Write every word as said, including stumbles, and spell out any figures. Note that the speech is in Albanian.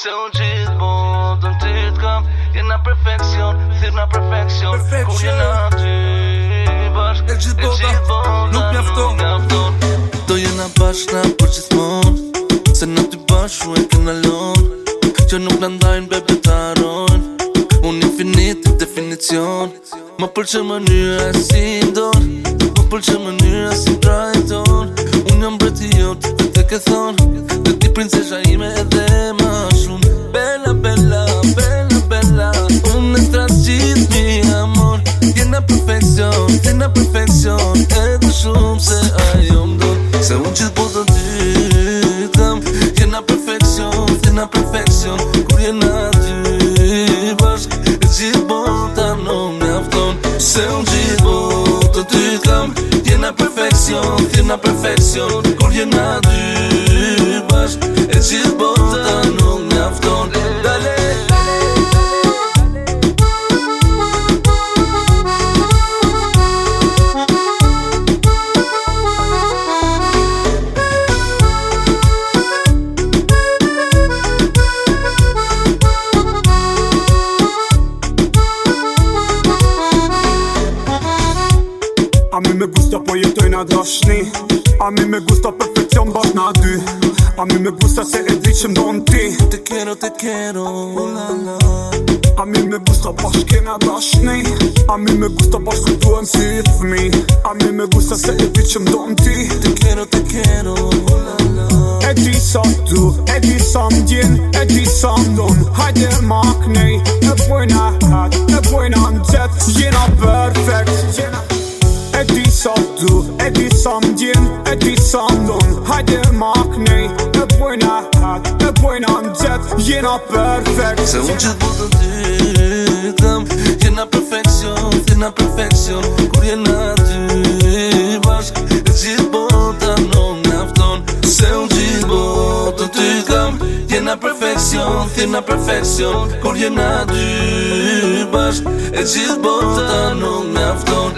Se unë gjithë botën ty t'kam, jena perfekcion, thirna perfekcion. Kur jena ty bashk, e gjithë bota nuk mjafton. Do jena bashkë na për gjithmon, se na ty bashku e kena lon, që nuk na ndajnë bebe t'arojnë. Unë infinit i definicion, më pëlqen mënyra e si ndon, më pëlqen mënyra si trajton. Unë jam mbreti jot, dhe te ke thon, dhe ti princesha ime edhe ma shumë. Bella, bella, bella, bella, unë e stras gjithë mi amor. Jena perfekcion, jena perfekcion, edhe shumë se ajo m'don. Se unë gjithë botën ty t'kam, jena perfekcion, jena perfekcion. Kur jena ty bashk, e gjithë bota nuk mjafton. Se unë gjithë botën ty t'kam, jena perfekcion, jena perfekcion. Kur jena ty bashk, e gjithë bota nuk mjafton. Dale A mi me gusta po jetojna dashni, a mi me gusta perfekcion bashk na dy. A mi me gusta se e di që m'don ti. Te quiero, te quiero, oh la la. A mi me gusta bashk kena dashni, a mi me gusta bashk kujtuem si fmi. A mi me gusta se e di që m'don ti. Te quiero, te quiero, oh la la. E di sa tu, e di sa m'djen, e di sa m'don. Hajde ma knej, e bojna hat, e bojna n'qet. Jena perfekt, jena e di sa tu, e di sa m'djen, e di sa m'don. Hajde ma knej, e bojna hat, e bojna n'qet. Jena perfekt. Se unë gjithë botën ty t'kam, jena perfekcion, jena perfekcion. Kur jena ty bashk, e gjithë bota nuk mjafton. Se unë gjithë botën ty t'kam, jena perfekcion, jena perfekcion. Kur jena ty bashk, e gjithë bota nuk mjafton.